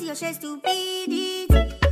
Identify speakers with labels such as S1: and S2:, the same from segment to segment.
S1: or she stupidity.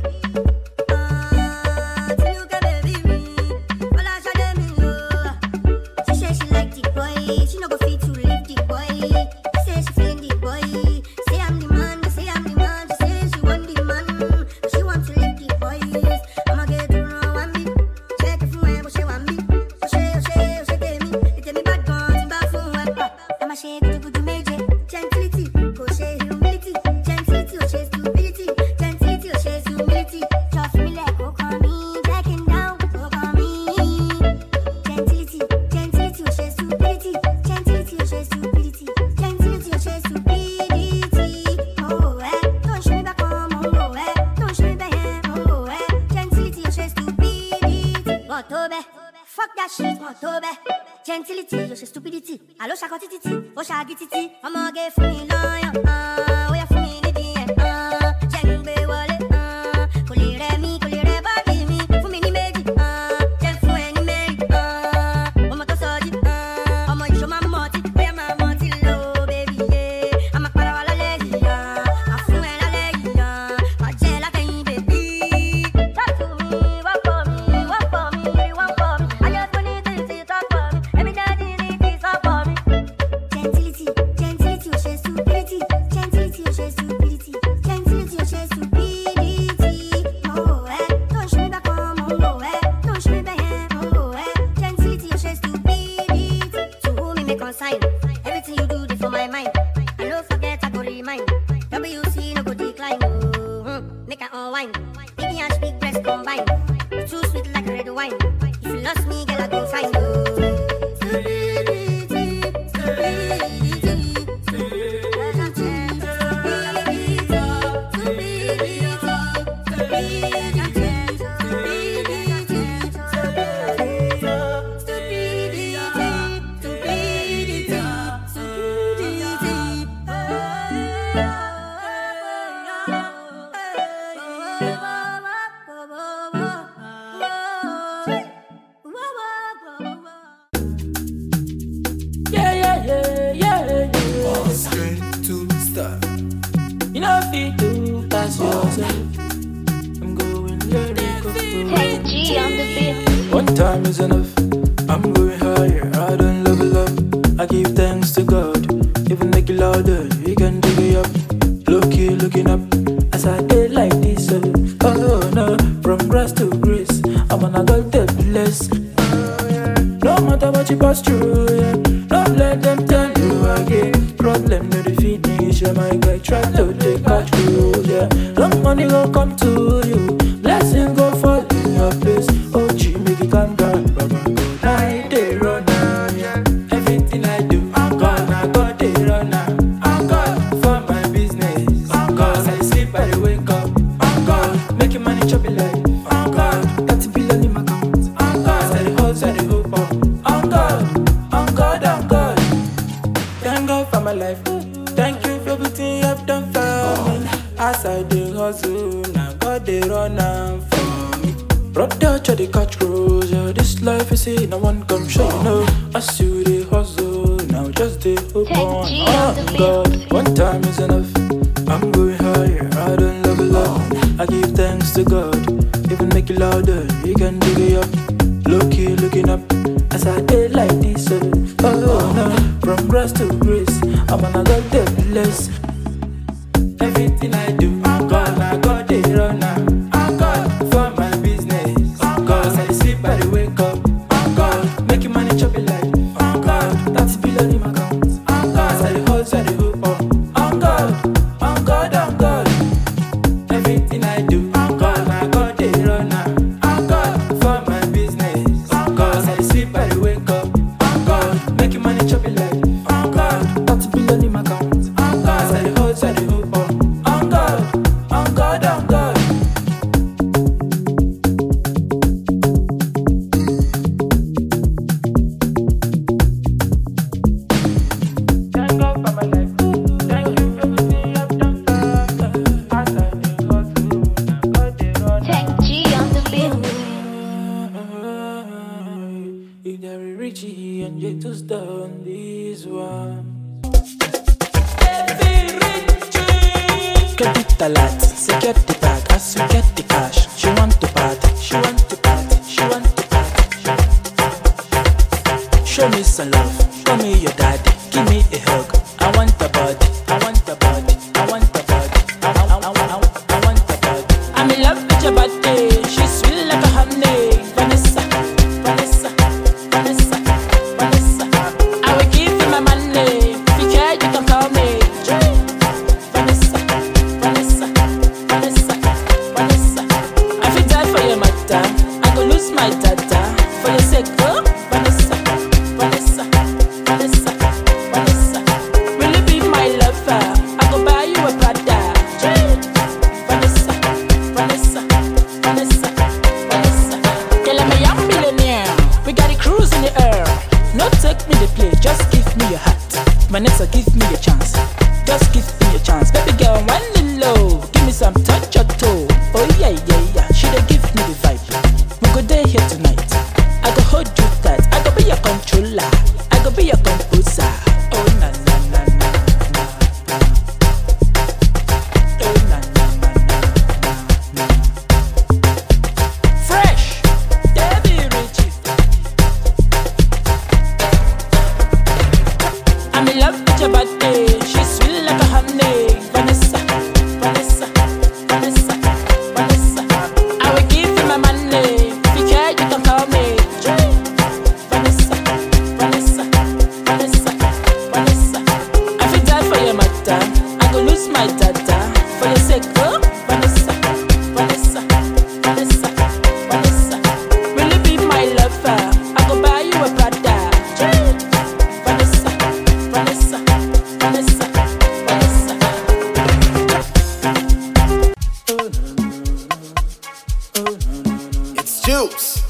S1: She no go fit to lift the boy. She say she feeling the boy. Say I'm the man, say I'm the man. She say she want the man, but she want to lift the boy. I'ma get to know one me. Check it for me, but she want me. But she tell me, it tell me bad guns in back for her. I'ma shake it to major. Gentility, go share humility. Gentility or share stupidity. Gentility or share humility. Just me like go call me, backing down, go call me. Gentility or share stupidity. Gentility or share stupidity. Gentility or share stupidity. Oh, don't show me back home, oh, don't show me back here, oh, gentility or share stupidity. What over? Fuck that shit, what over? Gentility or share stupidity. Allo shakotititi, oh shagititi. I'ma get for me lawyer, oh yeah for me lady, jengbe wale, kolere mi, kolere body mi, for me ni meji, jen for any meri, I'ma to soji, I'ma show my multi, where my multi low, baby, yeah. I'ma para wala legi, I feel when I legi, I gel like a baby. Talk to me, walk for me, you want for me. I just want to see you talk for me. Every day you need talk for me. Gentility or share stupidity. Gentility or share stupidity. Gentility or share stupidity. Oh, don't show me back home, oh, don't show me back here, oh, gentility or share stupidity. To whom it may consign, everything you do, they for my mind. I don't forget, I go remind. WC no go decline, make I unwind. Big ass, big breast combine. Too sweet like red wine. If you lost me, girl, I go find you.
S2: Straight to start.
S3: You know if you do pass yourself, I'm going lyrical.
S4: Hey G on the beat.
S3: One time is enough. I'm going higher. I don't level up. I give thanks to God. Even make it louder, you can dig it up. Looking up as I did like this. Oh no, from grass to grace, I'm on a God that bless. No matter what you pass through, yeah. Don't let them tell you again. Problem no the finish, yeah. My guy try to take control, yeah. Long money will come to you, blessing go fall in your place. Oh gee, make it calm down, Baba. I dey run now, yeah. Everything I do, I'm God, I got dey run now. I'm God for my business. I'm God, I sleep, I dey wake up. I'm God, making money, chopping life. I'm God, 30 billion in my account. I'm God, I dey hustle, I dey hope on. I'm God, I'm God, I'm God. Thank God for my life. Thank you for everything you have done for me. As I dey hustle, now God dey run am for me. Brother, try to catch crows, yeah. This life is see, no one come show you know. As you dey hustle, now just dey hope on.
S4: G on the beat.
S3: God, one time is enough. I'm going higher, I don't level up. I give thanks to God, even make it louder, you can dig it up. Looking up, as I did like this. Oh no, from grass to grace, I'm on a God that bless. Everything I do, I'm God, I got it run now. I'm God for my business. I'm God, I sleep, I dey wake up. I'm God, making money, chopping life. I'm God, 30 billion in my account. I'm God, I dey hustle, I dey hope on. I'm God, I'm God, I'm God. Everything I do, I'm God, I got it run now. I'm God for my business. I'm God, I sleep, I dey wake up. I'm God, making money, chopping life. I'm God, 30 billion in my account. I'm God, I dey hustle, I dey hope on. I'm God, I'm God, I'm God. Thank God for my life. Thank you for everything you have done for me. As I dey hustle, now God dey run am.
S4: Tech G on the beat.
S3: If there is Richie and yet to stone this one. Capitalat. secure the bag as we get the cash. She want to party, she want to party, she want to party. Show me some love, call me your daddy, give me a hug. I want the body, I want the body, I want the body, I want the body. I'm in love with your body, she's sweet like a honey. Vanessa, Vanessa, Vanessa, Vanessa. I will give you my money, if you care you can call me Vanessa, Vanessa, Vanessa, Vanessa. I feel die for your matter, I go lose my data for your sake, oh Vanessa, Vanessa, Vanessa, Vanessa. Will you be my lover? I go buy you a Prada. Vanessa, Vanessa, Vanessa, Vanessa. Girl, I'm a young millionaire. We got a cruise in the air. No take me to play, just give me your heart. Vanessa, give me a chance. Just give me a chance. Baby girl, wind it low. Give me some touch your toe. Oh yeah, yeah, yeah. She dey give me the vibe. We go there here tonight. I go hold you tight. I go be your controller. I go be your composer. Oh na na na na na na. Oh na na na na na na. Fresh, Debbie Richie. I'm in love with your body. She's sweet like a honey. Vanessa, Vanessa, Vanessa, Vanessa. I will give you my money. If you care, you can call me Vanessa, Vanessa, Vanessa, Vanessa. I feel die for your matter. I go lose my data for your sake, oh Vanessa, Vanessa, Vanessa, Vanessa. Will you be my lover? I go buy you a Prada. Vanessa, Vanessa, Vanessa, Vanessa.
S2: It's Juice.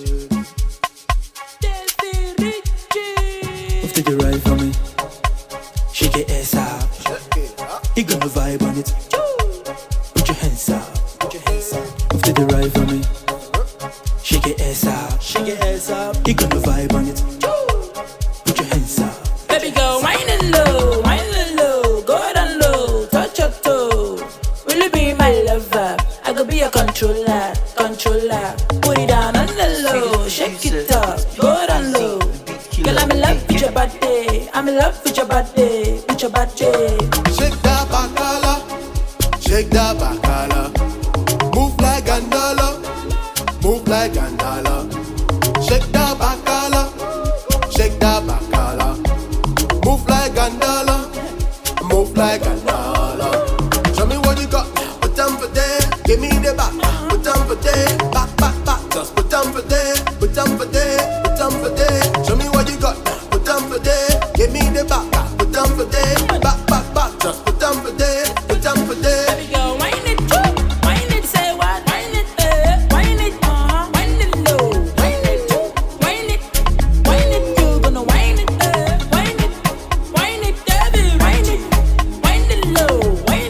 S3: Debbie Richie.
S5: Move to the right for me. Shake your ass up. You gonna vibe on it. Put your hands up. Put your hands up. Move to the right for me. Shake your ass up.
S3: Shake your ass up.
S5: You gonna vibe on it. Put your hands up.
S3: Baby girl, wine and low, go down low, touch your toe. Will you be my lover? I go be your controller, controller. Put it down on the low, shake it up, go down low. Girl, I'm in love with your body, I'm in love with your body, with your body.
S2: Shake that bacala, shake that bacala. Move like Gandala, move like Gandala. Shake that bacala, shake that bacala. Move like Gandala, move like Gandala. Show me what you got, put them for there. Give me the back, put them for there. Back, back, back, just put them for there. Put them for there, put them for there. Show me what you got, put them for there. Give me the back, put them for there. Back, back, back, just put them for there. Put them for there.
S3: Baby girl, wine it too, wine it, say what? Wine it, wine it, wine it low, wine it too, wine it, you gonna wine it, wine it, Debbie, wine it low, wine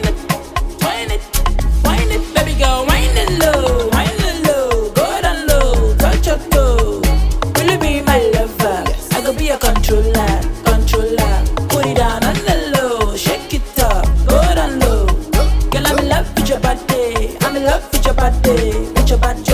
S3: it, baby girl, wine it low, go down low, touch your toe. Will you be my lover? I go be your controller, controller. Put it down on the low, shake it up, go down low. Girl, I'm in love with your body, I'm in love with your body, with your body.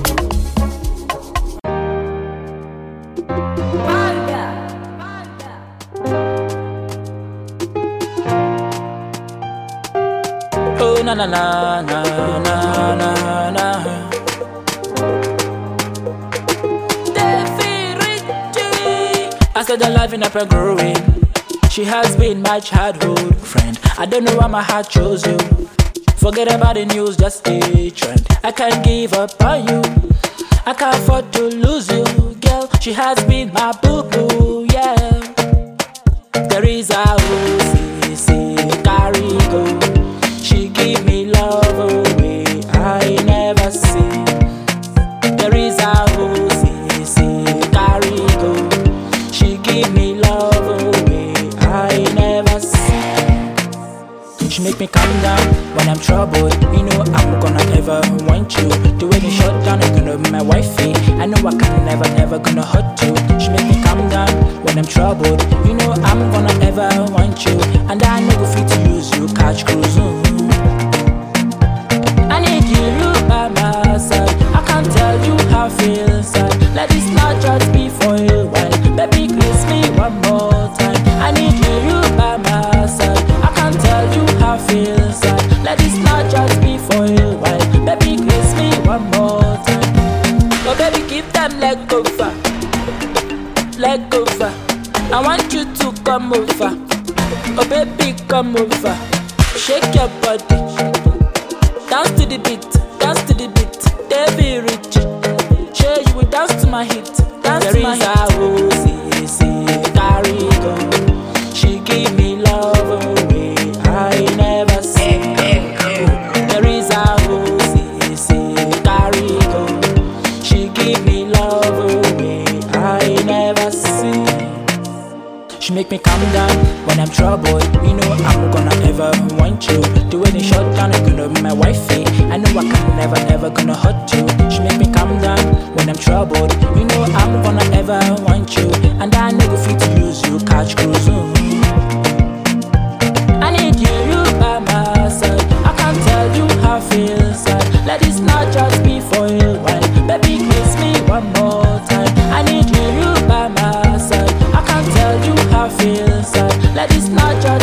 S3: Oh na na na na na na na. Debbie Richie. I said the life in a growing. She has been my childhood friend. I don't know why my heart chose you. Forget about the news, just stay trend. I can't give up on you. I can't afford to lose you, girl. She has been my boo-boo, yeah. There is a OCC carry go. She give me love away, I never see. There is a OCC carry go. She give me love away, I never see. She make me calm down when I'm troubled. You know I'm gonna ever want you. The way you shut down is gonna be my wifey. I know I can never gonna hurt you. She make me calm down when I'm troubled. You know I'm gonna ever want you. And I know go fit to use you, catch cruise. how I feel inside. Let this not just be for a while. Baby, kiss me one more time. I need you by my side. I can't tell you how I feel inside. Let this not just be for a while. Baby, kiss me one more time. Oh baby, give them leg over, leg over. I want you to come over. Oh baby, come over. Shake your body, dance to the beat, dance to the beat. David Rich, show you will dance to my hit, dance to my hit. There is a carry go. She give me love away, I never see. There is a carry go. She give me love away, I never see. She make me calm down when I'm troubled. You know I'm gonna ever want you. The way they shut down, I'm gonna be my wifey. I know I can never ever gonna hurt you. She make me calm down when I'm troubled. You know I'm gonna ever want you, and I never fit to use you, catch cruise. I need you by my side. I can't tell you how I feel inside. Let this not just be for a while. Baby, kiss me one more time. I need you by my side. I can't tell you how I feel inside. Let this not just